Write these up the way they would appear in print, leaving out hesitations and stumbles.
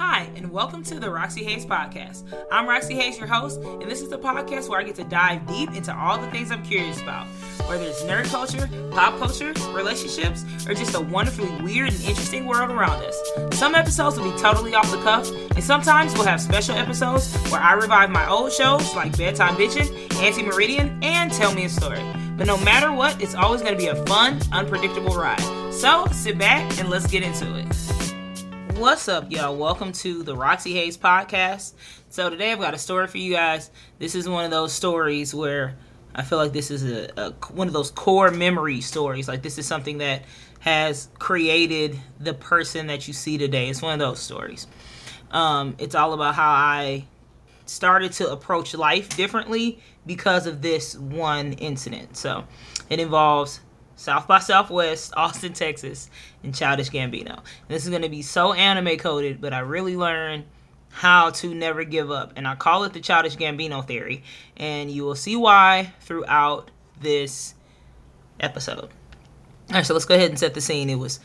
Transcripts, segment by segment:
Hi, and welcome to the Roxy Hayes Podcast. I'm Roxy Hayes, your host, and this is the podcast where I get to dive deep into all the things I'm curious about, whether it's nerd culture, pop culture, relationships, or just a wonderfully weird and interesting world around us. Some episodes will be totally off the cuff, and sometimes we'll have special episodes where I revive my old shows like Bedtime Bitchin', Anti-Meridian, and Tell Me a Story. But no matter what, it's always going to be a fun, unpredictable ride. So sit back and let's get into it. What's up, y'all? Welcome to the Roxy Hayes Podcast. So today I've got a story for you guys. This is one of those stories where I feel like this is one of those core memory stories. Like this is something that has created the person that you see today. It's one of those stories. It's all about how I started to approach life differently because of this one incident. So it involves South by Southwest, Austin, Texas, and Childish Gambino. And this is going to be so anime coded, but I really learned how to never give up. And I call it the Childish Gambino theory. And you will see why throughout this episode. All right, so let's go ahead and set the scene. It was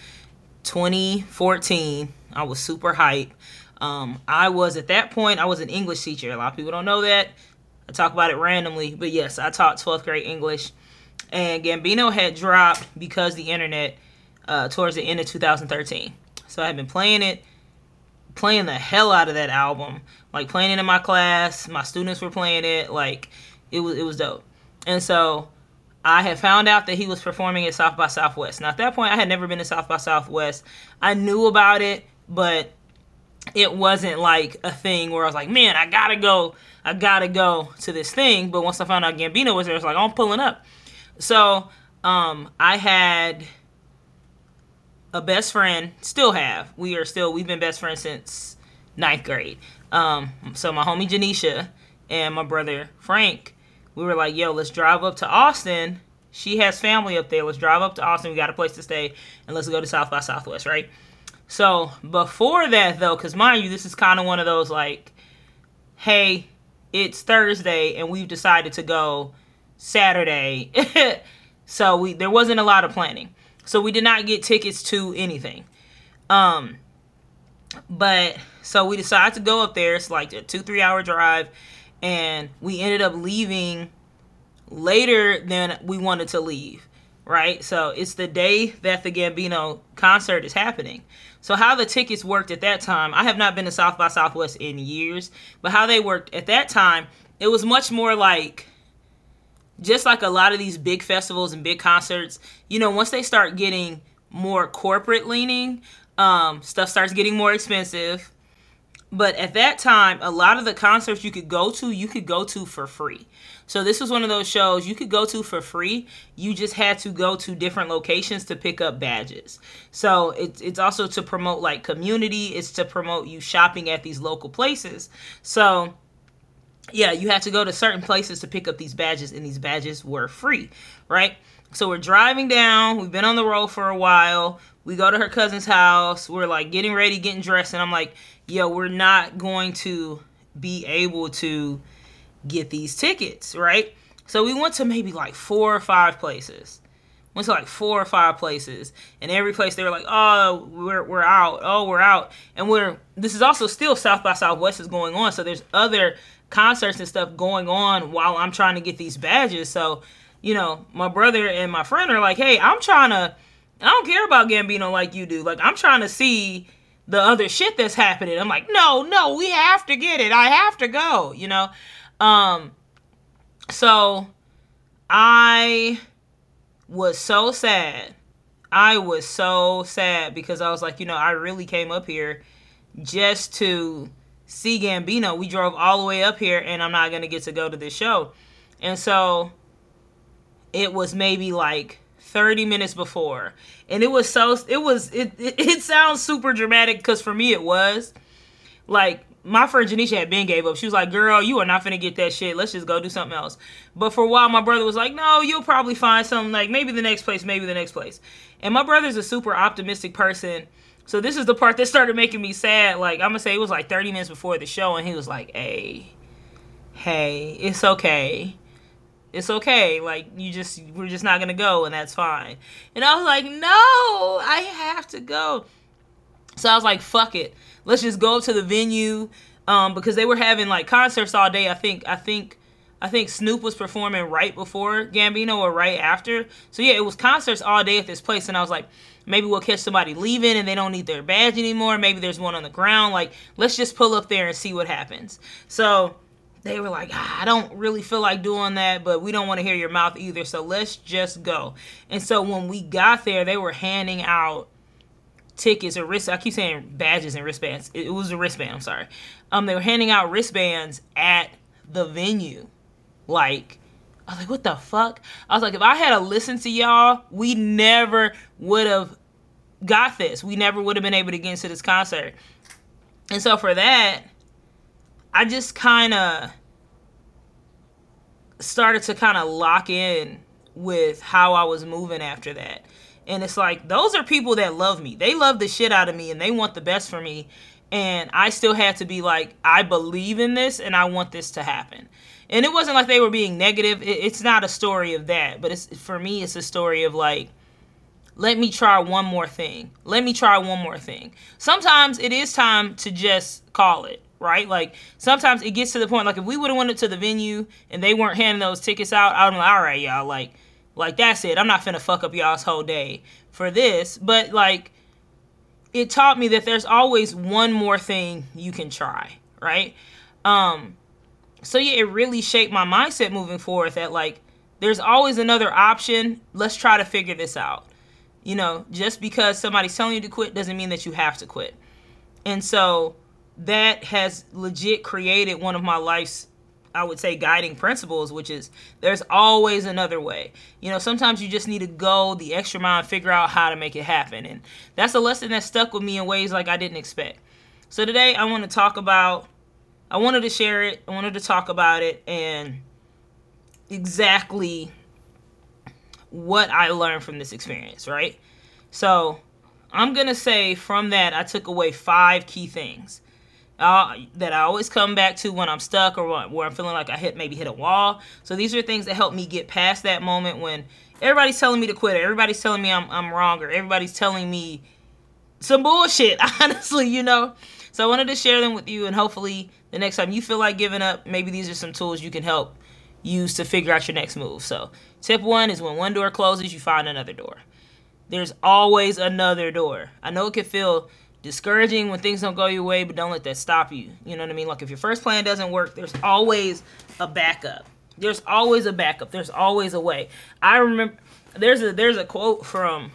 2014. I was super hype. I was, at that point, I was an English teacher. A lot of people don't know that. I talk about it randomly. But yes, I taught 12th grade English. And Gambino had dropped Because the Internet towards the end of 2013. So I had been playing the hell out of that album. Like playing it in my class. My students were playing it. Like it was dope. And so I had found out that he was performing at South by Southwest. Now at that point I had never been to South by Southwest. I knew about it, but it wasn't like a thing where I was like, man, I gotta go to this thing. But once I found out Gambino was there, I was like, I'm pulling up. So, I had a best friend, still have. We've been best friends since 9th grade. So my homie Janisha and my brother Frank, we were like, yo, let's drive up to Austin. She has family up there. Let's drive up to Austin. We got a place to stay and let's go to South by Southwest, right? So before that though, cause mind you, this is kind of one of those like, hey, it's Thursday and we've decided to go Saturday. So there wasn't a lot of planning. So we did not get tickets to anything. But so we decided to go up there. It's like a 2-3 hour drive. And we ended up leaving later than we wanted to leave. Right? So it's the day that the Gambino concert is happening. So how the tickets worked at that time, I have not been to South by Southwest in years. But how they worked at that time, it was much more like, just like a lot of these big festivals and big concerts, you know, once they start getting more corporate leaning, stuff starts getting more expensive. But at that time, a lot of the concerts you could go to for free. So this was one of those shows you could go to for free. You just had to go to different locations to pick up badges. So it's also to promote like community. It's to promote you shopping at these local places. So yeah, you had to go to certain places to pick up these badges, and these badges were free, right? So we're driving down. We've been on the road for a while. We go to her cousin's house. We're like getting ready, getting dressed, and I'm like, yo, we're not going to be able to get these tickets, right? So we went to maybe like 4 or 5 places. And every place they were like, oh, we're out. Oh, we're out. And this is also still South by Southwest is going on. So there's other concerts and stuff going on while I'm trying to get these badges. So, you know, my brother and my friend are like, hey, I don't care about Gambino like you do. Like, I'm trying to see the other shit that's happening. I'm like, no, we have to get it. I have to go, you know? So I was so sad. Because I was like, you know, I really came up here just to see Gambino. We drove all the way up here and I'm not going to get to go to this show. And so it was maybe like 30 minutes before. And it sounds super dramatic because for me it was. Like, my friend Janisha had been gave up. She was like, girl, you are not finna get that shit. Let's just go do something else. But for a while, my brother was like, no, you'll probably find something, like maybe the next place. And my brother's a super optimistic person. So this is the part that started making me sad. Like, I'm gonna say it was like 30 minutes before the show, and he was like, hey, it's okay. Like, we're just not gonna go, and that's fine. And I was like, no, I have to go. So I was like, fuck it. Let's just go up to the venue. Because they were having like concerts all day. I think Snoop was performing right before Gambino or right after. So yeah, it was concerts all day at this place. And I was like, maybe we'll catch somebody leaving and they don't need their badge anymore. Maybe there's one on the ground. Like, let's just pull up there and see what happens. So they were like, I don't really feel like doing that, but we don't want to hear your mouth either. So let's just go. And so when we got there, they were handing out tickets or I keep saying badges and wristbands. It was a wristband, I'm sorry. They were handing out wristbands at the venue. Like, I was like, what the fuck? I was like, if I had listened to y'all, we never would have got this. We never would have been able to get into this concert. And so for that, I just kind of started to kind of lock in with how I was moving after that. And it's like, those are people that love me. They love the shit out of me and they want the best for me. And I still had to be like, I believe in this and I want this to happen. And it wasn't like they were being negative. It's not a story of that. But for me, it's a story of like, let me try one more thing. Let me try one more thing. Sometimes it is time to just call it, right? Like, sometimes it gets to the point, like, if we would have went to the venue and they weren't handing those tickets out, I would be like, all right, y'all, like that's it. I'm not finna fuck up y'all's whole day for this. But, like, it taught me that there's always one more thing you can try, right? So, yeah, it really shaped my mindset moving forward that, like, there's always another option. Let's try to figure this out. You know, just because somebody's telling you to quit doesn't mean that you have to quit. And so that has legit created one of my life's, I would say, guiding principles, which is there's always another way. You know, sometimes you just need to go the extra mile and figure out how to make it happen. And that's a lesson that stuck with me in ways like I didn't expect. So today I wanted to share it. I wanted to talk about it and exactly what I learned from this experience, right? So I'm going to say from that, I took away 5 key things that I always come back to when I'm stuck or where I'm feeling like I maybe hit a wall. So these are things that help me get past that moment when everybody's telling me to quit, or everybody's telling me I'm wrong, or everybody's telling me some bullshit, honestly, you know? So I wanted to share them with you, and hopefully the next time you feel like giving up, maybe these are some tools you can help use to figure out your next move. So tip 1 is when one door closes, you find another door. There's always another door. I know it can feel discouraging when things don't go your way, but don't let that stop you. You know what I mean? Like, if your first plan doesn't work, there's always a backup. There's always a backup. There's always a way. I remember there's a quote from,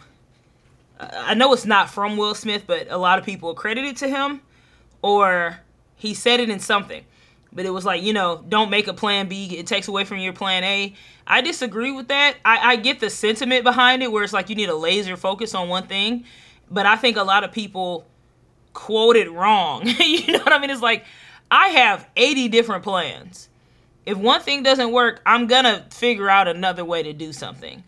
I know it's not from Will Smith, but a lot of people credit it to him, or he said it in something. But it was like, you know, don't make a plan B. It takes away from your plan A. I disagree with that. I get the sentiment behind it where it's like you need a laser focus on one thing. But I think a lot of people quote it wrong. You know what I mean? It's like, I have 80 different plans. If one thing doesn't work, I'm going to figure out another way to do something.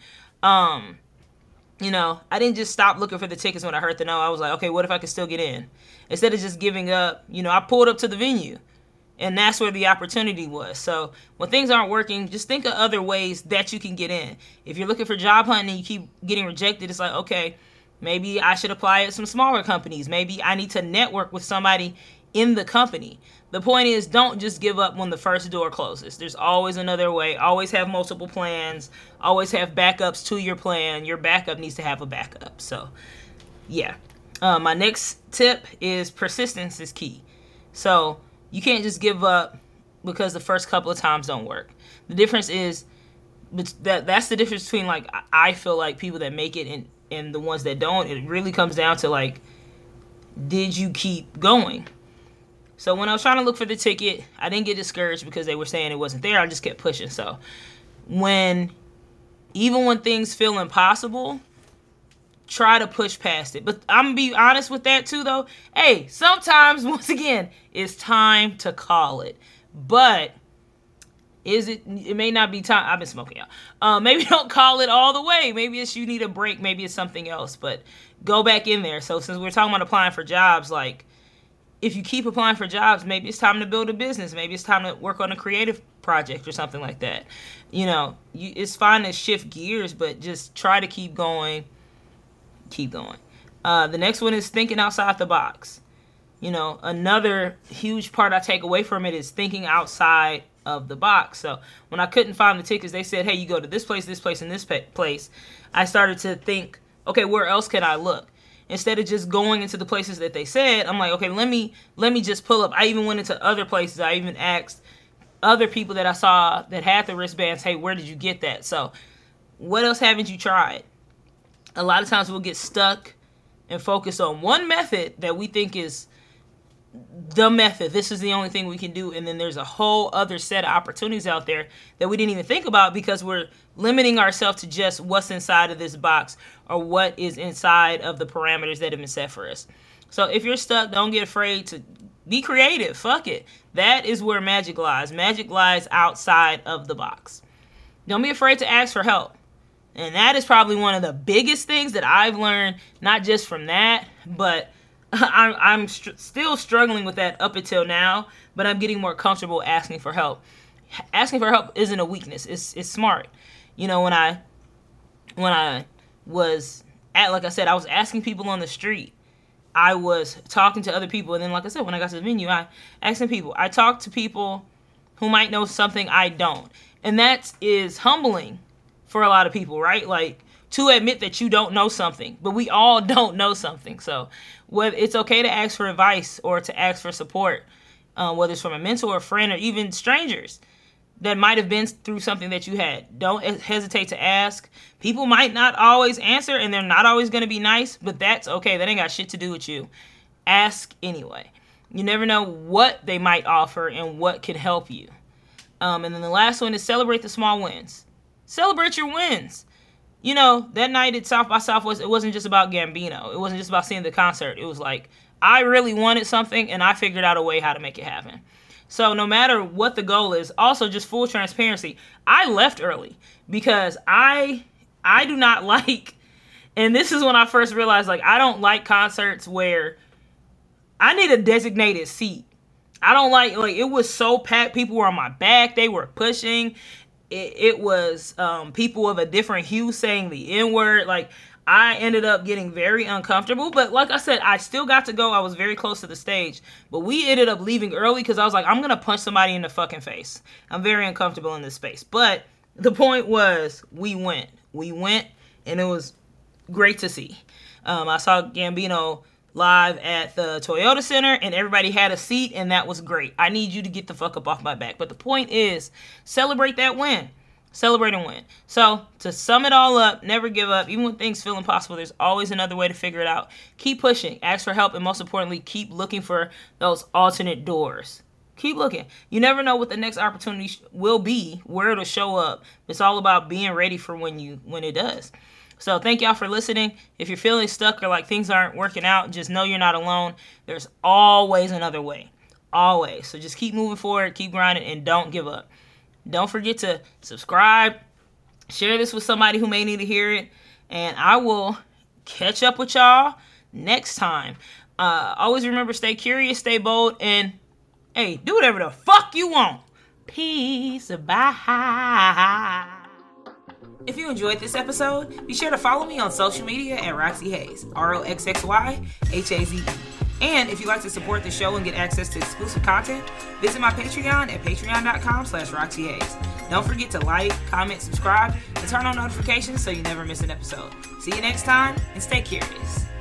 You know, I didn't just stop looking for the tickets when I heard the no. I was like, okay, what if I could still get in? Instead of just giving up, you know, I pulled up to the venue. And that's where the opportunity was. So when things aren't working, just think of other ways that you can get in. If you're looking for job hunting and you keep getting rejected, it's like, okay, maybe I should apply at some smaller companies. Maybe I need to network with somebody in the company. The point is, don't just give up when the first door closes. There's always another way. Always have multiple plans. Always have backups to your plan. Your backup needs to have a backup. So, yeah. My next tip is persistence is key. So you can't just give up because the first couple of times don't work. The difference is, that's the difference between, like, I feel like people that make it and the ones that don't. It really comes down to, like, did you keep going? So when I was trying to look for the ticket, I didn't get discouraged because they were saying it wasn't there. I just kept pushing. So even when things feel impossible, try to push past it. But I'm going to be honest with that too, though. Hey, sometimes, once again, it's time to call it. But it may not be time. I've been smoking, y'all. Maybe don't call it all the way. Maybe it's you need a break. Maybe it's something else. But go back in there. So since we're talking about applying for jobs, like, if you keep applying for jobs, maybe it's time to build a business. Maybe it's time to work on a creative project or something like that. You know, it's fine to shift gears, but just try to keep going. Keep going. The next one is thinking outside the box. You know, another huge part I take away from it is thinking outside of the box. So when I couldn't find the tickets, they said, hey, you go to this place, and this place. I started to think, okay, where else can I look? Instead of just going into the places that they said, I'm like, okay, let me just pull up. I even went into other places. I even asked other people that I saw that had the wristbands, hey, where did you get that? So what else haven't you tried? A lot of times we'll get stuck and focus on one method that we think is the method. This is the only thing we can do. And then there's a whole other set of opportunities out there that we didn't even think about because we're limiting ourselves to just what's inside of this box or what is inside of the parameters that have been set for us. So if you're stuck, don't get afraid to be creative. Fuck it. That is where magic lies. Magic lies outside of the box. Don't be afraid to ask for help. And that is probably one of the biggest things that I've learned, not just from that, but I'm still struggling with that up until now, but I'm getting more comfortable asking for help. Asking for help isn't a weakness. It's smart. You know, when I was like I said, I was asking people on the street. I was talking to other people, and then, like I said, when I got to the venue, I asking people. I talked to people who might know something I don't, and that is humbling for a lot of people, right? Like, to admit that you don't know something, but we all don't know something. So whether it's okay to ask for advice or to ask for support, whether it's from a mentor, a friend, or even strangers that might have been through something that you had. Don't hesitate to ask. People might not always answer, and they're not always going to be nice, but that's okay. That ain't got shit to do with you. Ask anyway. You never know what they might offer and what can help you. And then the last one is celebrate the small wins. Celebrate your wins. You know, that night at South by Southwest, it wasn't just about Gambino. It wasn't just about seeing the concert. It was like, I really wanted something, and I figured out a way how to make it happen. So no matter what the goal is, also just full transparency, I left early because I do not like, and this is when I first realized, like, I don't like concerts where I need a designated seat. I don't like it was so packed. People were on my back. They were pushing. It was people of a different hue saying the N-word. Like, I ended up getting very uncomfortable. But like I said, I still got to go. I was very close to the stage. But we ended up leaving early because I was like, I'm going to punch somebody in the fucking face. I'm very uncomfortable in this space. But the point was, we went. And it was great to see. I saw Gambino live at the Toyota Center, and everybody had a seat, and that was great. I need you to get the fuck up off my back. But the point is, celebrate that win. Celebrate and win. So, to sum it all up, never give up. Even when things feel impossible, there's always another way to figure it out. Keep pushing, ask for help, and most importantly, keep looking for those alternate doors. Keep looking. You never know what the next opportunity will be, where it'll show up. It's all about being ready for when it does. So thank y'all for listening. If you're feeling stuck or like things aren't working out, just know you're not alone. There's always another way. Always. So just keep moving forward, keep grinding, and don't give up. Don't forget to subscribe. Share this with somebody who may need to hear it. And I will catch up with y'all next time. Always remember, stay curious, stay bold, and hey, do whatever the fuck you want. Peace. Bye. If you enjoyed this episode, be sure to follow me on social media at Roxy Hayes, ROXXYHAZE. And if you'd like to support the show and get access to exclusive content, visit my Patreon at patreon.com/Roxy Hayes. Don't forget to like, comment, subscribe, and turn on notifications so you never miss an episode. See you next time, and stay curious.